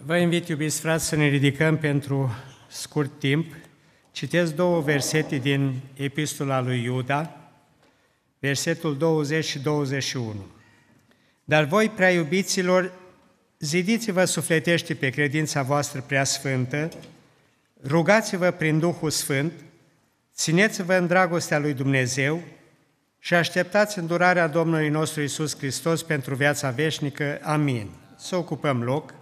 Vă invit, iubiți frați, să ne ridicăm pentru scurt timp. Citesc două versete din Epistola lui Iuda, versetul 20 și 21. Dar voi, prea iubiților, zidiți-vă sufletește pe credința voastră prea sfântă, rugați-vă prin Duhul Sfânt, țineți-vă în dragostea lui Dumnezeu și așteptați îndurarea Domnului nostru Iisus Hristos pentru viața veșnică. Amin. Să ocupăm loc.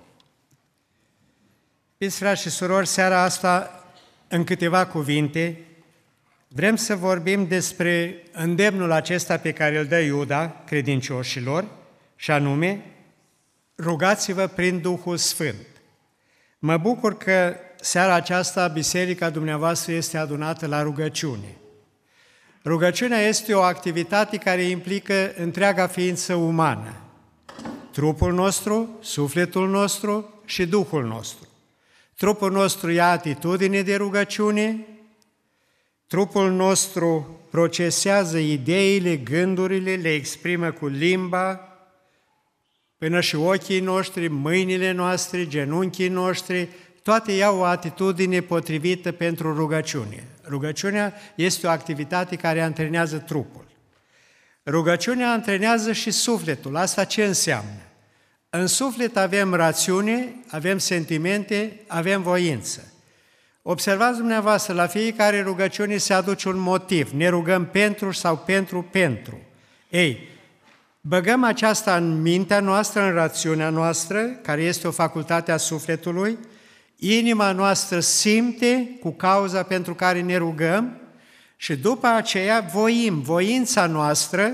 Iubiți frați și surori, seara asta, în câteva cuvinte, vrem să vorbim despre îndemnul acesta pe care îl dă Iuda credincioșilor, și anume, rugați-vă prin Duhul Sfânt. Mă bucur că seara aceasta biserica dumneavoastră este adunată la rugăciune. Rugăciunea este o activitate care implică întreaga ființă umană, trupul nostru, sufletul nostru și Duhul nostru. Trupul nostru ia atitudine de rugăciune, trupul nostru procesează ideile, gândurile, le exprimă cu limba, până și ochii noștri, mâinile noastre, genunchii noștri, toate iau o atitudine potrivită pentru rugăciune. Rugăciunea este o activitate care antrenează trupul. Rugăciunea antrenează și sufletul. Asta ce înseamnă? În suflet avem rațiune, avem sentimente, avem voință. Observați dumneavoastră, la fiecare rugăciune se aduce un motiv. Ne rugăm pentru sau pentru. Ei, băgăm aceasta în mintea noastră, în rațiunea noastră, care este o facultate a sufletului, inima noastră simte cu cauza pentru care ne rugăm și după aceea voința noastră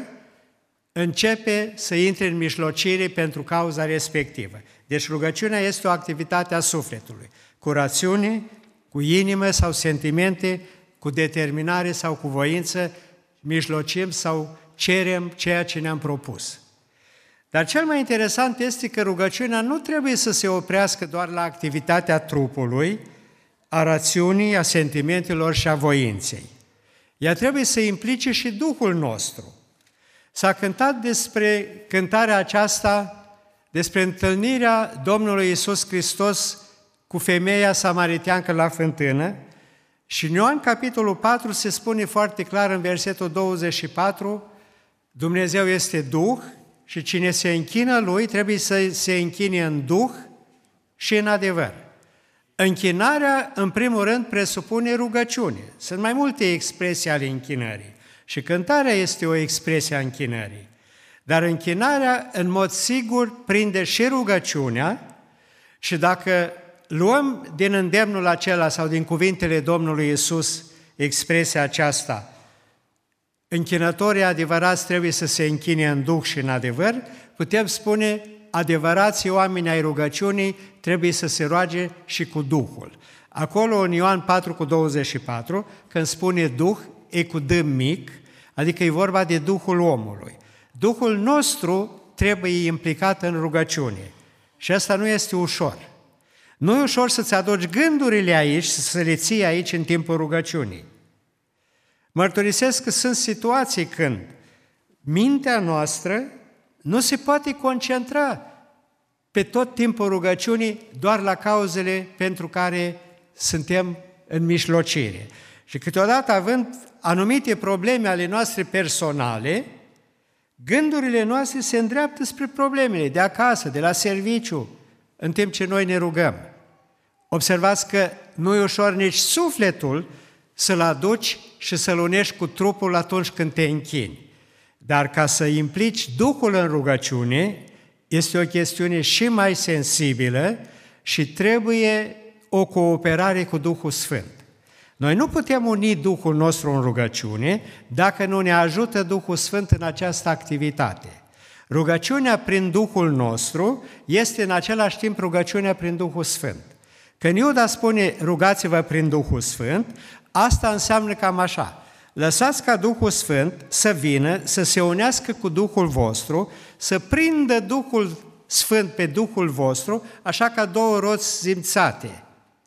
începe să intre în mijlocire pentru cauza respectivă. Deci rugăciunea este o activitate a sufletului, cu rațiune, cu inimă sau sentimente, cu determinare sau cu voință, mijlocim sau cerem ceea ce ne-am propus. Dar cel mai interesant este că rugăciunea nu trebuie să se oprească doar la activitatea trupului, a rațiunii, a sentimentelor și a voinței. Ea trebuie să implice și Duhul nostru. S-a cântat despre cântarea aceasta, despre întâlnirea Domnului Iisus Hristos cu femeia samariteancă la fântână și în Ioan capitolul 4 se spune foarte clar în versetul 24, Dumnezeu este Duh și cine se închină Lui trebuie să se închine în Duh și în adevăr. Închinarea, în primul rând, presupune rugăciune. Sunt mai multe expresii ale închinării și cântarea este o expresie a închinării. Dar închinarea, în mod sigur, prinde și rugăciunea și dacă luăm din îndemnul acela sau din cuvintele Domnului Iisus expresia aceasta, închinătorii adevărați trebuie să se închine în Duh și în adevăr, putem spune, adevărații oameni ai rugăciunii trebuie să se roage și cu Duhul. Acolo, în Ioan 4:24, când spune Duh, e cu D mic, adică e vorba de Duhul omului. Duhul nostru trebuie implicat în rugăciune și asta nu este ușor. Nu e ușor să-ți aduci gândurile aici, să le ții aici în timpul rugăciunii. Mărturisesc că sunt situații când mintea noastră nu se poate concentra pe tot timpul rugăciunii doar la cauzele pentru care suntem în mijlocire. Și câteodată, având anumite probleme ale noastre personale, gândurile noastre se îndreaptă spre problemele de acasă, de la serviciu, în timp ce noi ne rugăm. Observați că nu e ușor nici sufletul să-l aduci și să-l unești cu trupul atunci când te închini. Dar ca să implici Duhul în rugăciune, este o chestiune și mai sensibilă și trebuie o cooperare cu Duhul Sfânt. Noi nu putem uni Duhul nostru în rugăciune dacă nu ne ajută Duhul Sfânt în această activitate. Rugăciunea prin Duhul nostru este în același timp rugăciunea prin Duhul Sfânt. Când Iuda spune rugați-vă prin Duhul Sfânt, asta înseamnă cam așa. Lăsați ca Duhul Sfânt să vină, să se unească cu Duhul vostru, să prindă Duhul Sfânt pe Duhul vostru, așa ca două roți zimțate.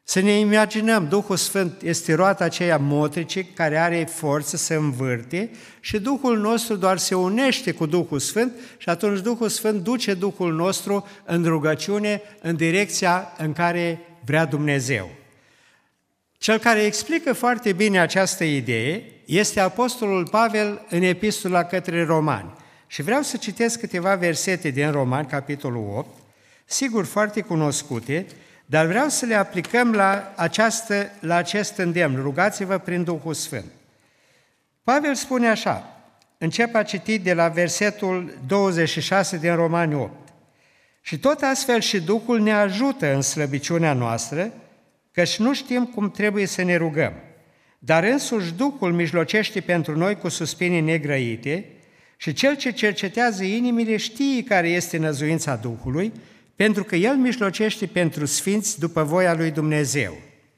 Să ne imaginăm, Duhul Sfânt este roata aceea motrice care are forță să învârte și Duhul nostru doar se unește cu Duhul Sfânt și atunci Duhul Sfânt duce Duhul nostru în rugăciune, în direcția în care vrea Dumnezeu. Cel care explică foarte bine această idee este Apostolul Pavel în Epistola către Romani. Și vreau să citesc câteva versete din Romani, capitolul 8, sigur foarte cunoscute, dar vreau să le aplicăm la acest îndemn. Rugați-vă prin Duhul Sfânt. Pavel spune așa, încep a citi de la versetul 26 din Romani 8. Și tot astfel și Duhul ne ajută în slăbiciunea noastră, căci nu știm cum trebuie să ne rugăm. Dar însuși Duhul mijlocește pentru noi cu suspinii negrăite și Cel ce cercetează inimile știe care este năzuința Duhului, pentru că El mijlocește pentru sfinți după voia lui Dumnezeu.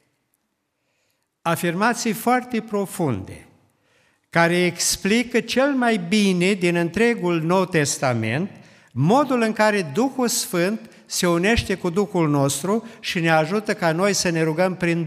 Afirmații foarte profunde, care explică cel mai bine din întregul Nou Testament modul în care Duhul Sfânt se unește cu Duhul nostru și ne ajută ca noi să ne rugăm prin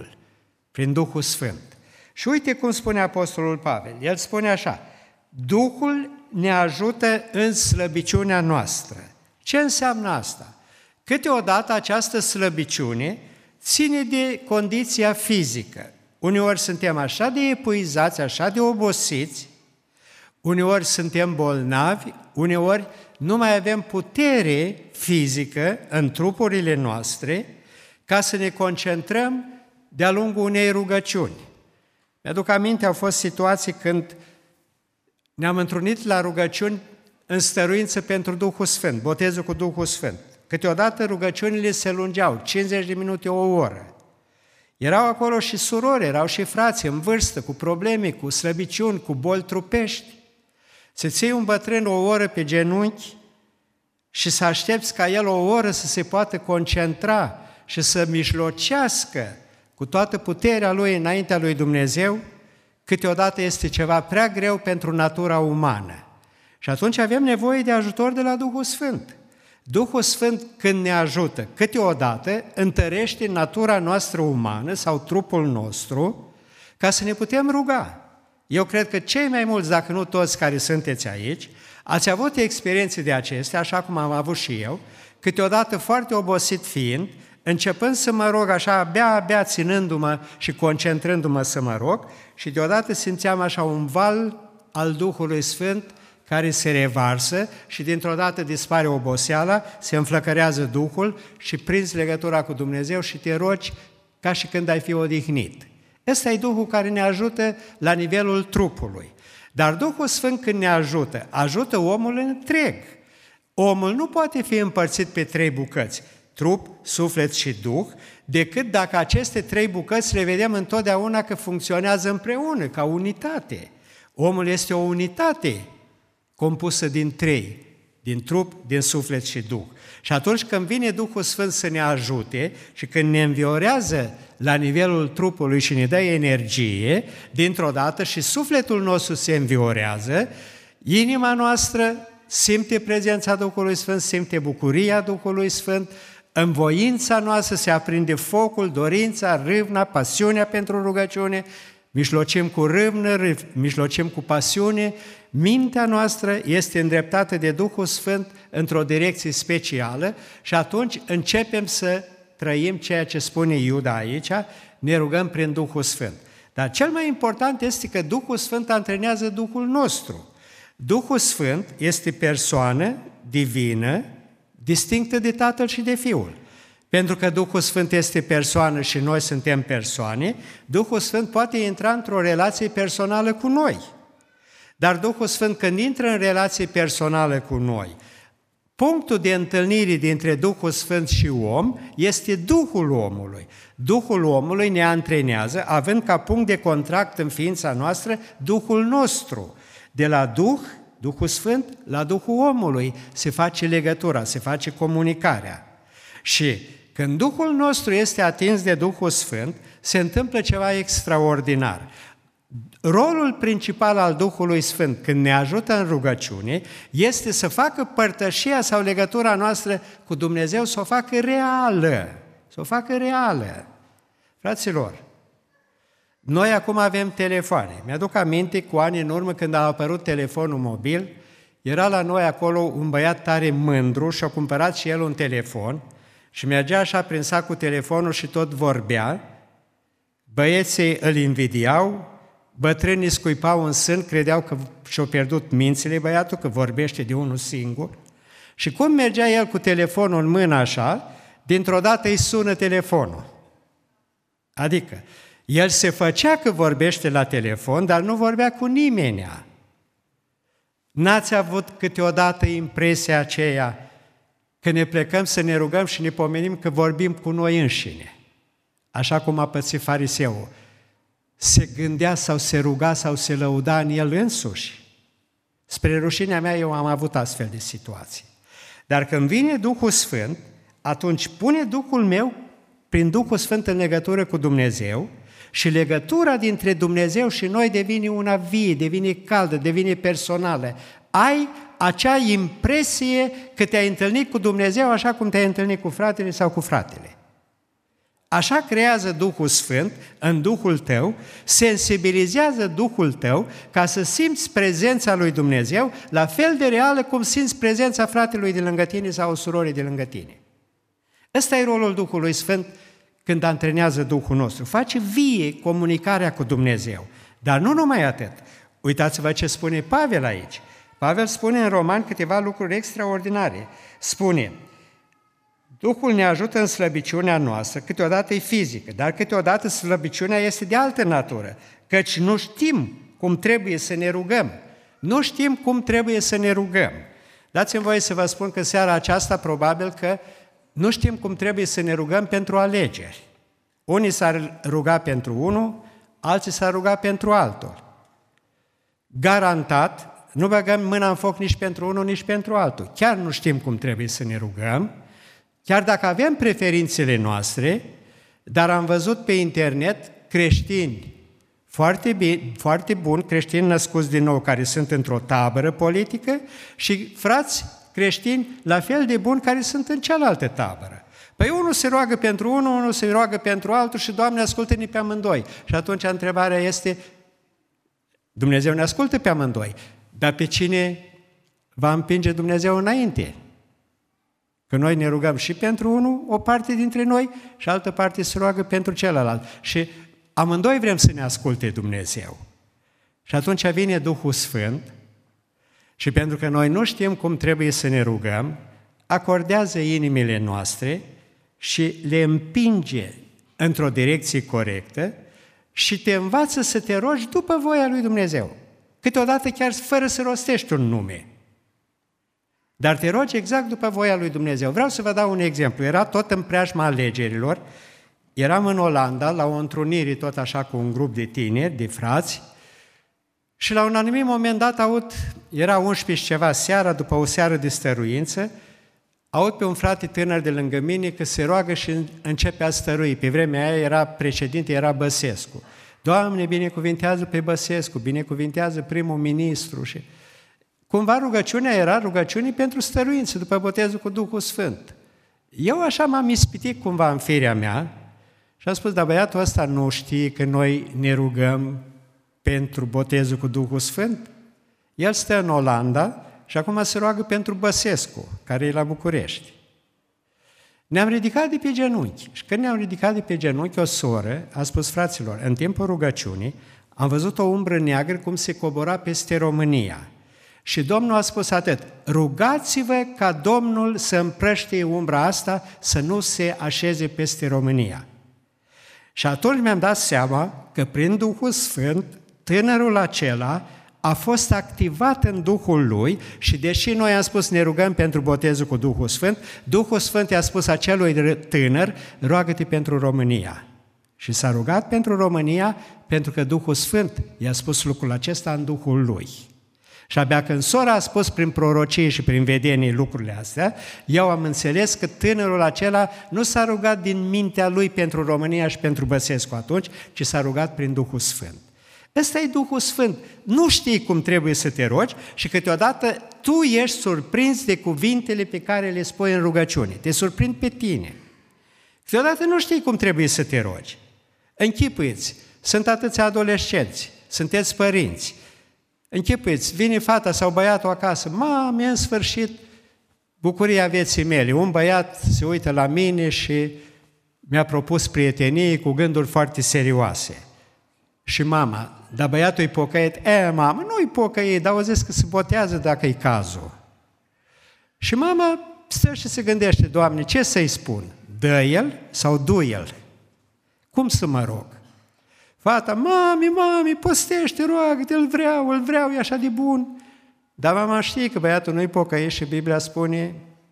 Duhul Sfânt. Și uite cum spune Apostolul Pavel. El spune așa, Duhul ne ajută în slăbiciunea noastră. Ce înseamnă asta? Câteodată această slăbiciune ține de condiția fizică. Uneori suntem așa de epuizați, așa de obosiți, uneori suntem bolnavi, uneori nu mai avem putere fizică în trupurile noastre ca să ne concentrăm de-a lungul unei rugăciuni. Mi-aduc aminte, au fost situații când ne-am întrunit la rugăciuni în stăruință pentru Duhul Sfânt, botezul cu Duhul Sfânt. Câteodată rugăciunile se lungeau, 50 de minute, o oră. Erau acolo și surori, erau și frați în vârstă, cu probleme, cu slăbiciuni, cu boli trupești. Să ții un bătrân o oră pe genunchi și să aștepți ca el o oră să se poată concentra și să mijlocească cu toată puterea lui înaintea lui Dumnezeu, câteodată este ceva prea greu pentru natura umană. Și atunci avem nevoie de ajutor de la Duhul Sfânt. Duhul Sfânt, când ne ajută, câteodată întărește natura noastră umană sau trupul nostru ca să ne putem ruga. Eu cred că cei mai mulți, dacă nu toți care sunteți aici, ați avut experiențe de acestea, așa cum am avut și eu, câteodată foarte obosit fiind, începând să mă rog așa, abia ținându-mă și concentrându-mă să mă rog, și deodată simțeam așa un val al Duhului Sfânt care se revarsă și dintr-o dată dispare oboseala, se înflăcărează Duhul și prinzi legătura cu Dumnezeu și te rogi ca și când ai fi odihnit. Ăsta e Duhul care ne ajută la nivelul trupului. Dar Duhul Sfânt când ne ajută, ajută omul întreg. Omul nu poate fi împărțit pe 3 bucăți, trup, suflet și Duh, decât dacă aceste 3 bucăți le vedem întotdeauna că funcționează împreună, ca unitate. Omul este o unitate compusă din 3, din trup, din suflet și Duh. Și atunci când vine Duhul Sfânt să ne ajute și când ne înviorează la nivelul trupului și ne dă energie, dintr-o dată și sufletul nostru se înviorează, inima noastră simte prezența Duhului Sfânt, simte bucuria Duhului Sfânt, în voința noastră se aprinde focul, dorința, râvna, pasiunea pentru rugăciune, mijlocim cu râvnă, mijlocim cu pasiune, mintea noastră este îndreptată de Duhul Sfânt într-o direcție specială și atunci începem să trăim ceea ce spune Iuda aici, ne rugăm prin Duhul Sfânt. Dar cel mai important este că Duhul Sfânt antrenează Duhul nostru. Duhul Sfânt este persoană divină, distinctă de Tatăl și de Fiul. Pentru că Duhul Sfânt este persoană și noi suntem persoane, Duhul Sfânt poate intra într-o relație personală cu noi. Dar Duhul Sfânt, când intră în relație personală cu noi, punctul de întâlnire dintre Duhul Sfânt și om este Duhul omului. Duhul omului ne antrenează, având ca punct de contract în ființa noastră Duhul nostru. De la Duhul Sfânt, la Duhul omului se face legătura, se face comunicarea. Și când Duhul nostru este atins de Duhul Sfânt, se întâmplă ceva extraordinar. Rolul principal al Duhului Sfânt, când ne ajută în rugăciune, este să facă părtășia sau legătura noastră cu Dumnezeu, să o facă reală. Fraților, noi acum avem telefoane. Mi-aduc aminte cu ani în urmă când a apărut telefonul mobil, era la noi acolo un băiat tare mândru și a cumpărat și el un telefon și mergea așa prin sac cu telefonul și tot vorbea. Băieții îl invidiau, bătrânii scuipau în sân, credeau că și-au pierdut mințile băiatul, că vorbește de unul singur. Și cum mergea el cu telefonul în mână așa, dintr-o dată îi sună telefonul. Adică, el se făcea că vorbește la telefon, dar nu vorbea cu nimenea. N-ați avut câteodată impresia aceea că ne plecăm să ne rugăm și ne pomenim că vorbim cu noi înșine? Așa cum a pățit fariseul. Se gândea sau se ruga sau se lăuda în el însuși. Spre rușinea mea eu am avut astfel de situații. Dar când vine Duhul Sfânt, atunci pune Duhul meu prin Duhul Sfânt în legătură cu Dumnezeu și legătura dintre Dumnezeu și noi devine una vie, devine caldă, devine personală. Ai acea impresie că te-ai întâlnit cu Dumnezeu așa cum te-ai întâlnit cu fratele sau cu fratele. Așa creează Duhul Sfânt în Duhul tău, sensibilizează Duhul tău ca să simți prezența lui Dumnezeu la fel de reală cum simți prezența fratelui de lângă tine sau surorii de lângă tine. Ăsta e rolul Duhului Sfânt când antrenează Duhul nostru. Face vie comunicarea cu Dumnezeu. Dar nu numai atât. Uitați-vă ce spune Pavel aici. Pavel spune în Romani câteva lucruri extraordinare. Spune: Duhul ne ajută în slăbiciunea noastră, câteodată e fizică, dar câteodată slăbiciunea este de altă natură, căci nu știm cum trebuie să ne rugăm. Nu știm cum trebuie să ne rugăm. Dați-mi voie să vă spun că seara aceasta probabil că nu știm cum trebuie să ne rugăm pentru alegeri. Unii s-ar ruga pentru unul, alții s-ar ruga pentru altul. Garantat, nu băgăm mâna în foc nici pentru unul, nici pentru altul. Chiar nu știm cum trebuie să ne rugăm, chiar dacă avem preferințele noastre, dar am văzut pe internet creștini foarte buni, creștini născuți din nou, care sunt într-o tabără politică și frați creștini la fel de buni care sunt în cealaltă tabără. Păi unul se roagă pentru unul se roagă pentru altul și Doamne ascultă-ne pe amândoi. Și atunci întrebarea este, Dumnezeu ne ascultă pe amândoi, dar pe cine va împinge Dumnezeu înainte? Că noi ne rugăm și pentru unul, o parte dintre noi, și altă parte se roagă pentru celălalt. Și amândoi vrem să ne asculte Dumnezeu. Și atunci vine Duhul Sfânt și pentru că noi nu știm cum trebuie să ne rugăm, acordează inimile noastre și le împinge într-o direcție corectă și te învață să te rogi după voia lui Dumnezeu. Câteodată chiar fără să rostești un nume. Dar te rogi exact după voia lui Dumnezeu. Vreau să vă dau un exemplu. Era tot în preajma alegerilor, eram în Olanda, la o întrunire tot așa cu un grup de tineri, de frați, și la un anumit moment dat era 11 și ceva seara, după o seară de stăruință, aud pe un frate tânăr de lângă mine că se roagă și începe a stărui. Pe vremea aia era președinte, era Băsescu. Doamne, binecuvintează pe Băsescu, binecuvintează primul ministru și... Cumva rugăciunea era rugăciunii pentru stăruință, după botezul cu Duhul Sfânt. Eu așa m-am ispitit cumva în firea mea și am spus, dar băiatul ăsta nu știe că noi ne rugăm pentru botezul cu Duhul Sfânt? El stă în Olanda și acum se roagă pentru Băsescu, care e la București. Ne-am ridicat de pe genunchi și când ne-am ridicat de pe genunchi, o soră a spus, fraților, în timpul rugăciunii am văzut o umbră neagră cum se cobora peste România. Și Domnul a spus atât, rugați-vă ca Domnul să împrăștie umbra asta, să nu se așeze peste România. Și atunci mi-am dat seama că prin Duhul Sfânt, tânărul acela a fost activat în Duhul lui și deși noi am spus ne rugăm pentru botezul cu Duhul Sfânt, Duhul Sfânt i-a spus acelui tânăr, roagă-te pentru România. Și s-a rugat pentru România pentru că Duhul Sfânt i-a spus lucrul acesta în Duhul lui. Și abia când sora a spus prin prorocie și prin vedenii lucrurile astea, eu am înțeles că tânărul acela nu s-a rugat din mintea lui pentru România și pentru Băsescu atunci, ci s-a rugat prin Duhul Sfânt. Ăsta e Duhul Sfânt. Nu știi cum trebuie să te rogi și câteodată tu ești surprins de cuvintele pe care le spui în rugăciune. Te surprind pe tine. Câteodată nu știi cum trebuie să te rogi. Închipuiți, sunt atâția adolescenți, sunteți părinți. Închipuiți, vine fata sau băiatul acasă, mami, în sfârșit, bucuria vieții mele. Un băiat se uită la mine și mi-a propus prietenie cu gânduri foarte serioase. Și mama, dar băiatul e pocăit? Mamă, nu-i pocăit, dar au zis că se botează dacă e cazul. Și mama stă și se gândește, Doamne, ce să-i spun? Dă el sau du el? Cum să mă rog? Fata, mami, postește, roagă-te, îl vreau, e așa de bun. Dar mama știe că băiatul nu-i pocăit și Biblia spune,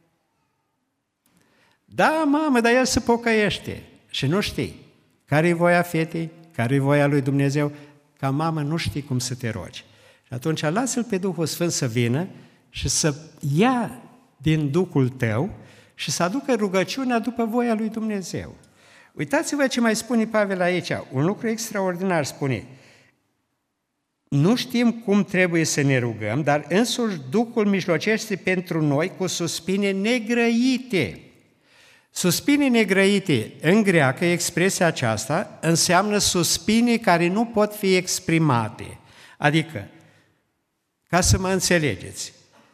da, mamă, dar el se pocăiește. Și nu știi care-i voia fetei, care-i voia lui Dumnezeu, ca mamă nu știi cum să te rogi. Și atunci lasă-L pe Duhul Sfânt să vină și să ia din Duhul tău și să aducă rugăciunea după voia lui Dumnezeu. Uitați-vă ce mai spune Pavel aici, un lucru extraordinar spune. Nu știm cum trebuie să ne rugăm, dar însuși Duhul mijlocește pentru noi cu suspine negrăite. Suspine negrăite, în greacă, expresia aceasta înseamnă suspine care nu pot fi exprimate. Adică, ca să mă înțelegeți,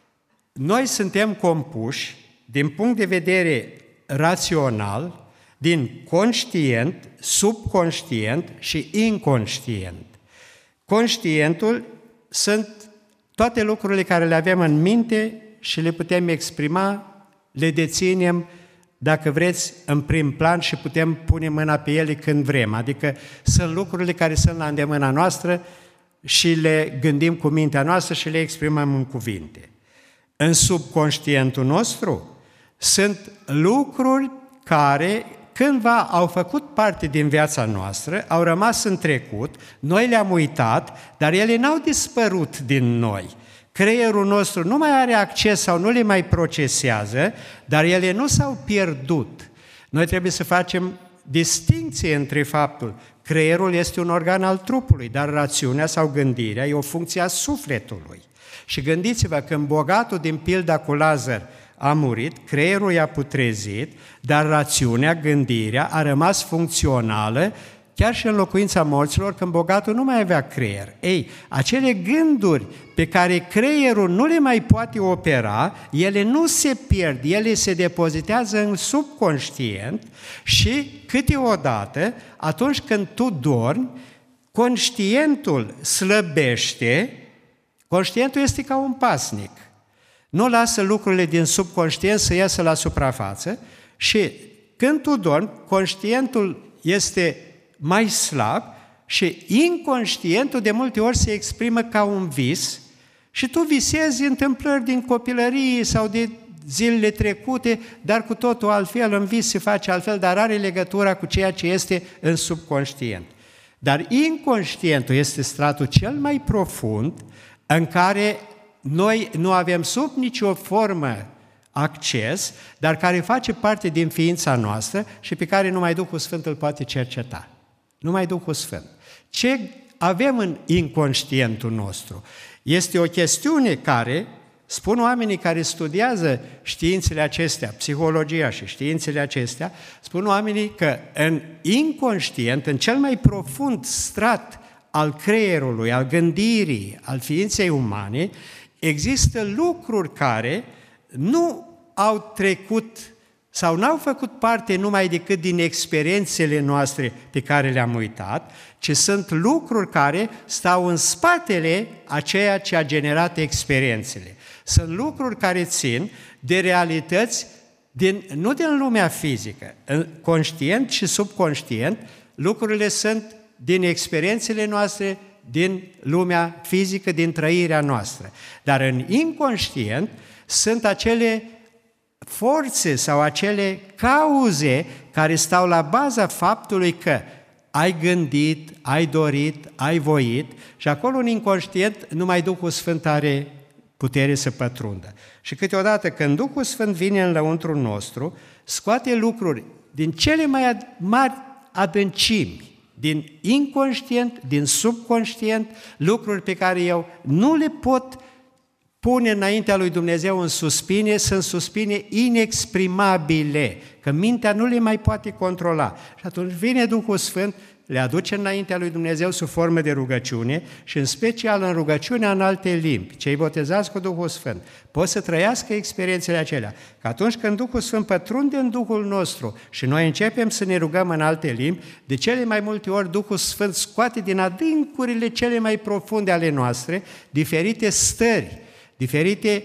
noi suntem compuși, din punct de vedere rațional, din conștient, subconștient și inconștient. Conștientul sunt toate lucrurile care le avem în minte și le putem exprima, le deținem, dacă vreți, în prim plan și putem pune mâna pe ele când vrem. Adică sunt lucrurile care sunt la îndemâna noastră și le gândim cu mintea noastră și le exprimăm în cuvinte. În subconștientul nostru sunt lucruri care cândva au făcut parte din viața noastră, au rămas în trecut, noi le-am uitat, dar ele n-au dispărut din noi. Creierul nostru nu mai are acces sau nu le mai procesează, dar ele nu s-au pierdut. Noi trebuie să facem distincție între faptul creierul este un organ al trupului, dar rațiunea sau gândirea e o funcție a sufletului. Și gândiți-vă, când bogatul din pilda cu Lazar a murit, creierul i-a putrezit, dar rațiunea, gândirea a rămas funcțională chiar și în locuința morților, când bogatul nu mai avea creier. Ei, acele gânduri pe care creierul nu le mai poate opera, ele nu se pierd, ele se depozitează în subconștient și câteodată, atunci când tu dormi, conștientul slăbește, conștientul este ca un pasnic. Nu lasă lucrurile din subconștient să iasă la suprafață și când tu dormi, conștientul este mai slab și inconștientul de multe ori se exprimă ca un vis și tu visezi întâmplări din copilărie sau de zilele trecute, dar cu totul altfel, în vis se face altfel, dar are legătura cu ceea ce este în subconștient. Dar inconștientul este stratul cel mai profund în care noi nu avem sub nicio formă acces, dar care face parte din ființa noastră și pe care numai Duhul Sfânt îl poate cerceta. Numai Duhul Sfânt. Ce avem în inconștientul nostru? Este o chestiune care, spun oamenii care studiază științele acestea, psihologia și științele acestea, spun oamenii că în inconștient, în cel mai profund strat al creierului, al gândirii, al ființei umane, există lucruri care nu au trecut sau n-au făcut parte numai decât din experiențele noastre pe care le-am uitat, ci sunt lucruri care stau în spatele a ceea ce a generat experiențele. Sunt lucruri care țin de realități nu din lumea fizică. Conștient și subconștient, lucrurile sunt din experiențele noastre, din lumea fizică, din trăirea noastră. Dar în inconștient sunt acele forțe sau acele cauze care stau la baza faptului că ai gândit, ai dorit, ai voit și acolo în inconștient numai Duhul Sfânt are putere să pătrundă. Și câteodată când Duhul Sfânt vine în lăuntrul nostru, scoate lucruri din cele mai mari adâncimi, din inconștient, din subconștient, lucruri pe care eu nu le pot pune înaintea lui Dumnezeu în suspine, sunt suspine inexprimabile, că mintea nu le mai poate controla. Și atunci vine Duhul Sfânt, le aduce înaintea lui Dumnezeu sub formă de rugăciune și în special în rugăciunea în alte limbi. Cei botezați cu Duhul Sfânt pot să trăiască experiențele acelea. Că atunci când Duhul Sfânt pătrunde în Duhul nostru și noi începem să ne rugăm în alte limbi, de cele mai multe ori Duhul Sfânt scoate din adâncurile cele mai profunde ale noastre diferite stări, diferite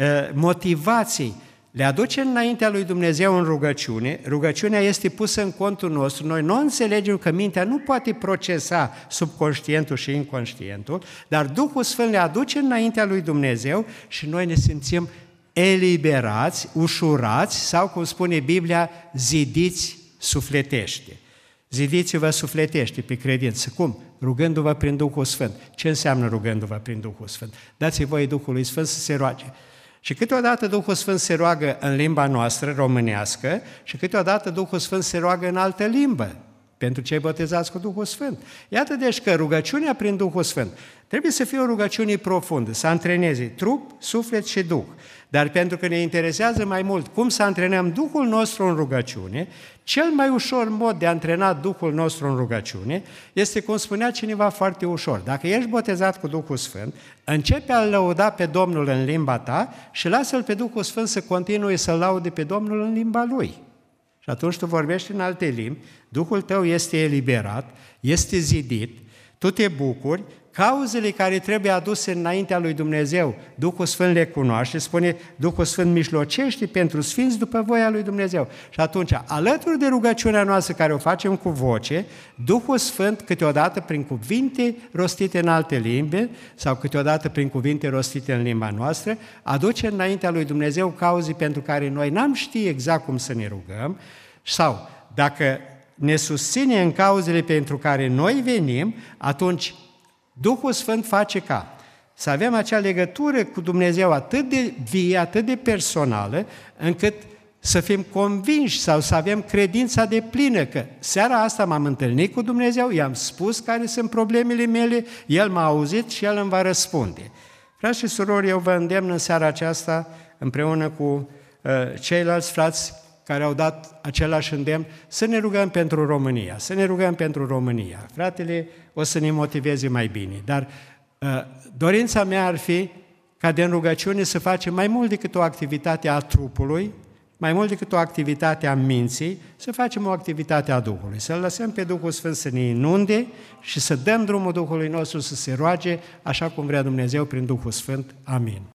motivații, le aduce înaintea lui Dumnezeu în rugăciune, rugăciunea este pusă în contul nostru, noi nu înțelegem că mintea nu poate procesa subconștientul și inconștientul, dar Duhul Sfânt le aduce înaintea lui Dumnezeu și noi ne simțim eliberați, ușurați sau, cum spune Biblia, zidiți sufletește. Zidiți-vă sufletește pe credință. Cum? Rugându-vă prin Duhul Sfânt. Ce înseamnă rugându-vă prin Duhul Sfânt? Dați-i voie Duhului Sfânt să se roage. Și câteodată Duhul Sfânt se roagă în limba noastră, românească, și câteodată Duhul Sfânt se roagă în altă limbă, pentru cei botezați cu Duhul Sfânt. Iată deci că rugăciunea prin Duhul Sfânt trebuie să fie o rugăciune profundă, să antreneze trup, suflet și Duh. Dar pentru că ne interesează mai mult cum să antrenăm Duhul nostru în rugăciune, cel mai ușor mod de a antrena Duhul nostru în rugăciune este, cum spunea cineva foarte ușor, dacă ești botezat cu Duhul Sfânt, începe a-L lăuda pe Domnul în limba ta și lasă-L pe Duhul Sfânt să continue să-L laude pe Domnul în limba Lui. Și atunci tu vorbești în alte limbi, Duhul tău este eliberat, este zidit, tu te bucuri, cauzele care trebuie aduse înaintea lui Dumnezeu, Duhul Sfânt le cunoaște, spune Duhul Sfânt mijlocește pentru sfinți după voia lui Dumnezeu. Și atunci, alături de rugăciunea noastră care o facem cu voce, Duhul Sfânt câteodată prin cuvinte rostite în alte limbi sau câteodată prin cuvinte rostite în limba noastră, aduce înaintea lui Dumnezeu cauze pentru care noi n-am ști exact cum să ne rugăm sau dacă ne susține în cauzele pentru care noi venim, atunci Duhul Sfânt face ca să avem acea legătură cu Dumnezeu atât de vie, atât de personală, încât să fim convinși sau să avem credința deplină că seara asta m-am întâlnit cu Dumnezeu, i-am spus care sunt problemele mele, El m-a auzit și El îmi va răspunde. Frați și surori, eu vă îndemn în seara aceasta, împreună cu ceilalți frați care au dat același îndemn, să ne rugăm pentru România, să ne rugăm pentru România. Fratele o să ne motiveze mai bine, dar dorința mea ar fi ca din rugăciune să facem mai mult decât o activitate a trupului, mai mult decât o activitate a minții, să facem o activitate a Duhului, să-L lăsăm pe Duhul Sfânt să ne inunde și să dăm drumul Duhului nostru să se roage așa cum vrea Dumnezeu prin Duhul Sfânt. Amin.